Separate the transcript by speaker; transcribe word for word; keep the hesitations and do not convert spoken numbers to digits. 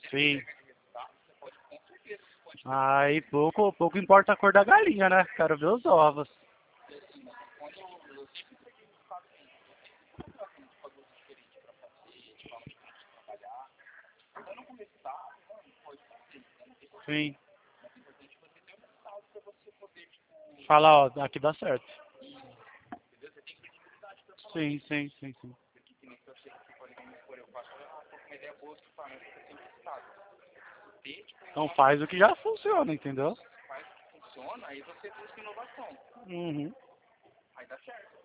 Speaker 1: Sim. Aí pouco, pouco importa a cor da galinha, né? Quero ver os ovos. Sim. Fala, ó, aqui dá certo. Sim, sim, sim, sim. Então faz o que já funciona, entendeu? Uhum.